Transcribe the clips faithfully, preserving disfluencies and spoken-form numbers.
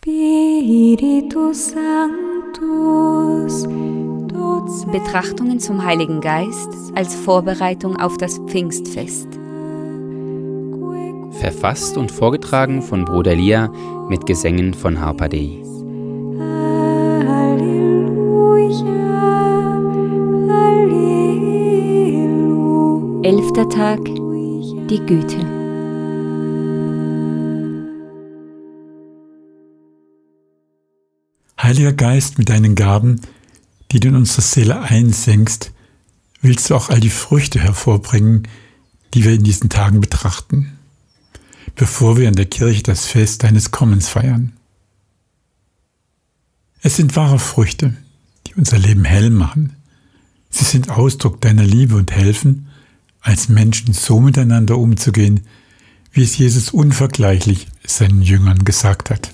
Spiritus Sanctus. Betrachtungen zum Heiligen Geist als Vorbereitung auf das Pfingstfest. Verfasst und vorgetragen von Bruder Lia mit Gesängen von Harpa Dei. Elfter Tag, die Güte. Heiliger Geist, mit deinen Gaben, die du in unsere Seele einsenkst, willst du auch all die Früchte hervorbringen, die wir in diesen Tagen betrachten, bevor wir in der Kirche das Fest deines Kommens feiern. Es sind wahre Früchte, die unser Leben hell machen. Sie sind Ausdruck deiner Liebe und helfen, als Menschen so miteinander umzugehen, wie es Jesus unvergleichlich seinen Jüngern gesagt hat.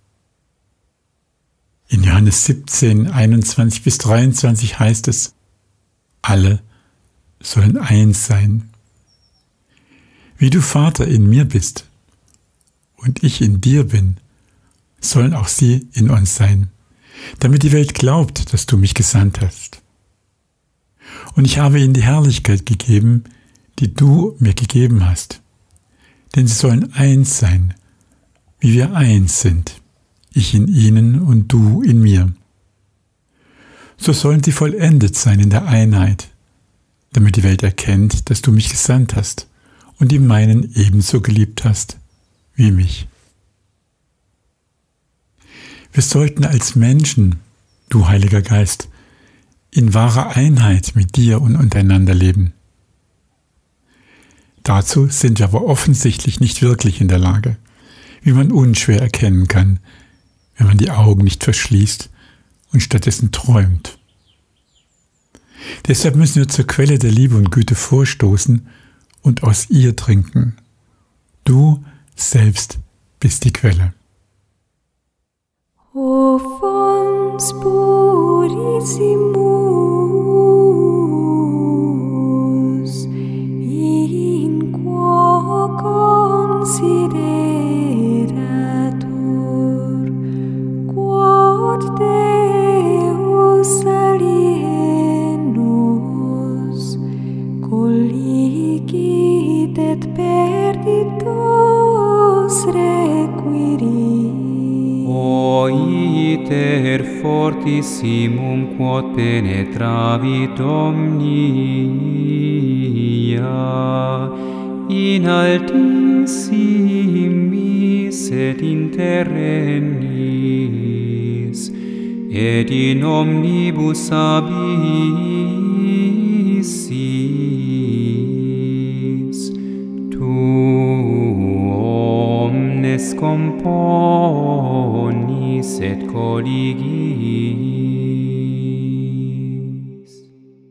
In Johannes siebzehn, einundzwanzig bis dreiundzwanzig heißt es: Alle sollen eins sein. Wie du, Vater, in mir bist und ich in dir bin, sollen auch sie in uns sein, damit die Welt glaubt, dass du mich gesandt hast. Und ich habe ihnen die Herrlichkeit gegeben, die du mir gegeben hast, denn sie sollen eins sein, wie wir eins sind. Ich in ihnen und du in mir. So sollen sie vollendet sein in der Einheit, damit die Welt erkennt, dass du mich gesandt hast und die meinen ebenso geliebt hast wie mich. Wir sollten als Menschen, du Heiliger Geist, in wahrer Einheit mit dir und untereinander leben. Dazu sind wir aber offensichtlich nicht wirklich in der Lage, wie man unschwer erkennen kann, wenn man die Augen nicht verschließt und stattdessen träumt. Deshalb müssen wir zur Quelle der Liebe und Güte vorstoßen und aus ihr trinken. Du selbst bist die Quelle. O fons purissimus, in quo consideratur, quod Deus alienus, colligit et perditos requirit. O iter fortissimum quod penetravit omnia, in altissimis et in terrennis, et in omnibus abyssis, tu omnes componis et colligis.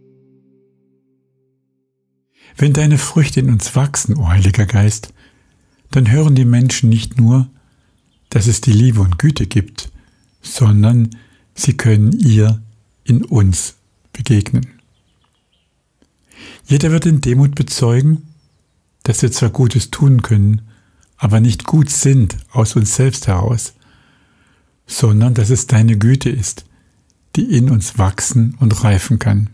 Wenn deine Früchte in uns wachsen, o Heiliger Geist, dann hören die Menschen nicht nur, dass es die Liebe und Güte gibt, sondern sie können ihr in uns begegnen. Jeder wird in Demut bezeugen, dass wir zwar Gutes tun können, aber nicht gut sind aus uns selbst heraus, sondern dass es deine Güte ist, die in uns wachsen und reifen kann.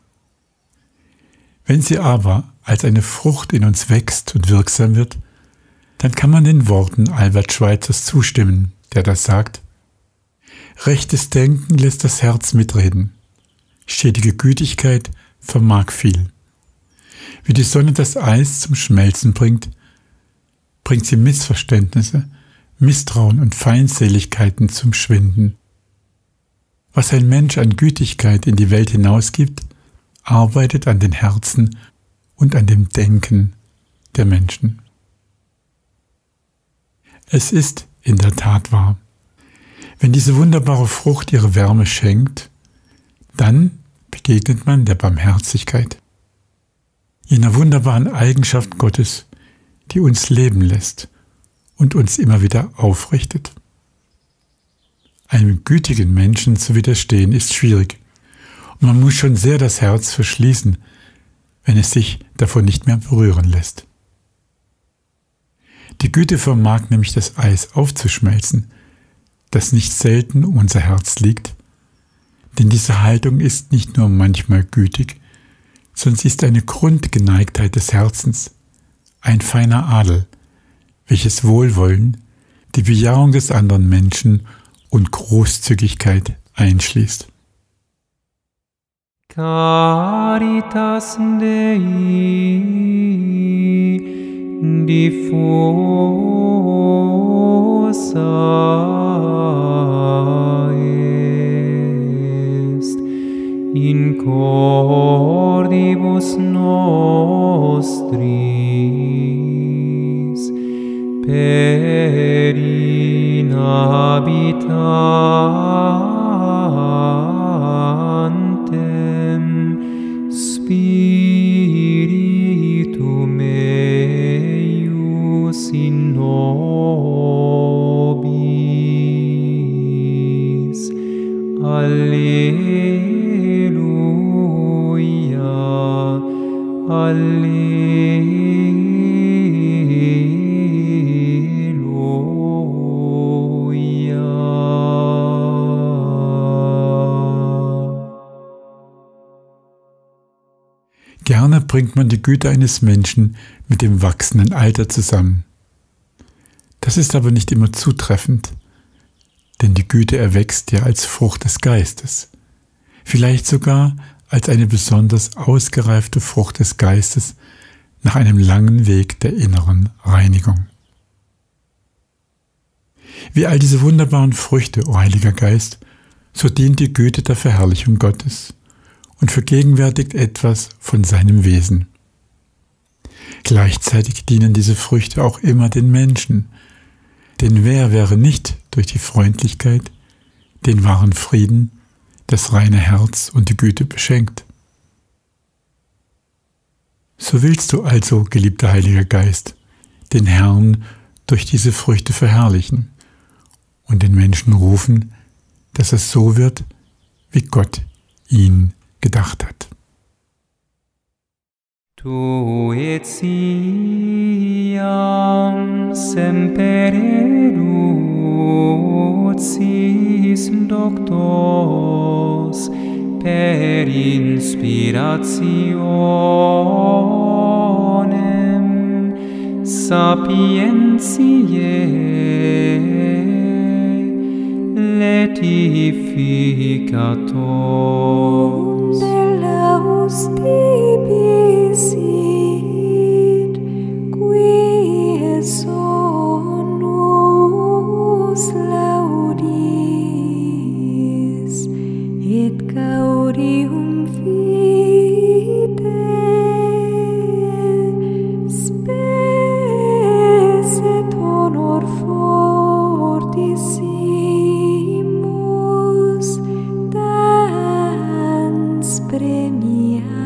Wenn sie aber als eine Frucht in uns wächst und wirksam wird, dann kann man den Worten Albert Schweitzers zustimmen, der das sagt: Rechtes Denken lässt das Herz mitreden. Stetige Gütigkeit vermag viel. Wie die Sonne das Eis zum Schmelzen bringt, bringt sie Missverständnisse, Misstrauen und Feindseligkeiten zum Schwinden. Was ein Mensch an Gütigkeit in die Welt hinausgibt, arbeitet an den Herzen und an dem Denken der Menschen. Es ist in der Tat wahr: Wenn diese wunderbare Frucht ihre Wärme schenkt, dann begegnet man der Barmherzigkeit, jener wunderbaren Eigenschaft Gottes, die uns leben lässt und uns immer wieder aufrichtet. Einem gütigen Menschen zu widerstehen ist schwierig und man muss schon sehr das Herz verschließen, wenn es sich davon nicht mehr berühren lässt. Die Güte vermag nämlich das Eis aufzuschmelzen, das nicht selten um unser Herz liegt, denn diese Haltung ist nicht nur manchmal gütig, sondern sie ist eine Grundgeneigtheit des Herzens, ein feiner Adel, welches Wohlwollen, die Bejahung des anderen Menschen und Großzügigkeit einschließt. Caritas Dei diffusa est in cordibus nostris per inhabitantem Spiritum eius in nobis. Alleluia, Alleluia. Gerne bringt man die Güte eines Menschen mit dem wachsenden Alter zusammen. Das ist aber nicht immer zutreffend, denn die Güte erwächst ja als Frucht des Geistes, vielleicht sogar als eine besonders ausgereifte Frucht des Geistes nach einem langen Weg der inneren Reinigung. Wie all diese wunderbaren Früchte, o Heiliger Geist, so dient die Güte der Verherrlichung Gottes und vergegenwärtigt etwas von seinem Wesen. Gleichzeitig dienen diese Früchte auch immer den Menschen, denn wer wäre nicht durch die Freundlichkeit, den wahren Frieden, das reine Herz und die Güte beschenkt? So willst du also, geliebter Heiliger Geist, den Herrn durch diese Früchte verherrlichen und den Menschen rufen, dass es so wird, wie Gott ihn gedacht hat. Tu et siam semper elucis doctos per inspirationem sapientiae letificator Deus tibi sit, qui sonus laudis, et gaudium fide spes et honor fortissimus dans premia